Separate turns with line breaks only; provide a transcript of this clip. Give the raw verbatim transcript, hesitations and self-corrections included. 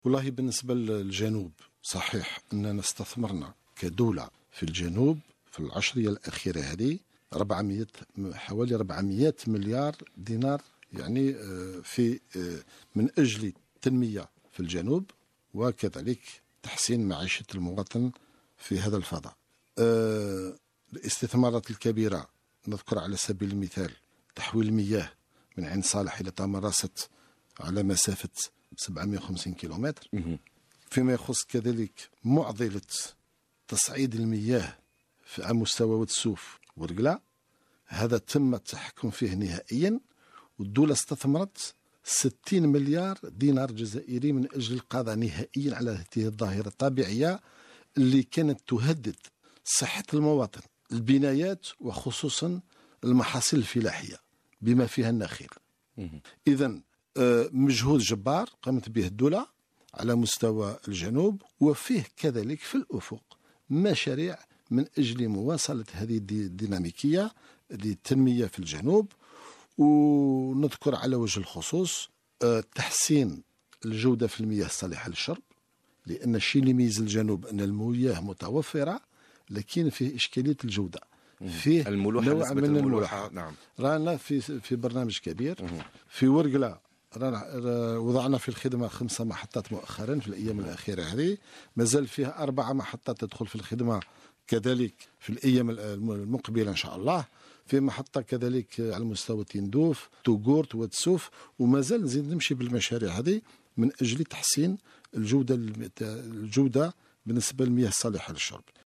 والله بالنسبة للجنوب صحيح أننا استثمرنا كدولة في الجنوب في العشرية الأخيرة هذه أربعمائة حوالي أربعمائة مليار دينار، يعني في من أجل التنمية في الجنوب وكذلك تحسين معيشة المواطن في هذا الفضاء. الاستثمارات الكبيرة نذكر على سبيل المثال تحويل المياه من عين صالح إلى تمرست على مسافة سبعمائة وخمسين كيلومتر. فيما يخص كذلك معضلة تصعيد المياه على مستوى وتسوف ورقلة، هذا تم التحكم فيه نهائيا، والدولة استثمرت ستين مليار دينار جزائري من أجل القضاء نهائيا على هذه الظاهرة الطبيعية اللي كانت تهدد صحة المواطن، البنايات وخصوصا المحاصيل الفلاحية بما فيها النخيل. إذن مجهود جبار قامت به الدولة على مستوى الجنوب، وفيه كذلك في الأفق مشاريع من أجل مواصلة هذه الديناميكية للتنمية في الجنوب. ونذكر على وجه الخصوص تحسين الجودة في المياه الصالحة للشرب، لأن الشيء اللي يميز الجنوب أن المياه متوفرة لكن فيه إشكالية الجودة، فيه نوع من الملوحة.
نعم.
رانا في في برنامج كبير في ورقلة، رانا وضعنا في الخدمة خمسة محطات مؤخرا في الأيام الأخيرة هذه، مازال فيها أربعة محطات تدخل في الخدمة كذلك في الأيام المقبلة إن شاء الله، في محطة كذلك على مستوى تندوف توغورت وتسوف، ومازال نزيد نمشي بالمشاريع هذه من أجل تحسين الجودة الجودة بالنسبة للمياه الصالحة للشرب.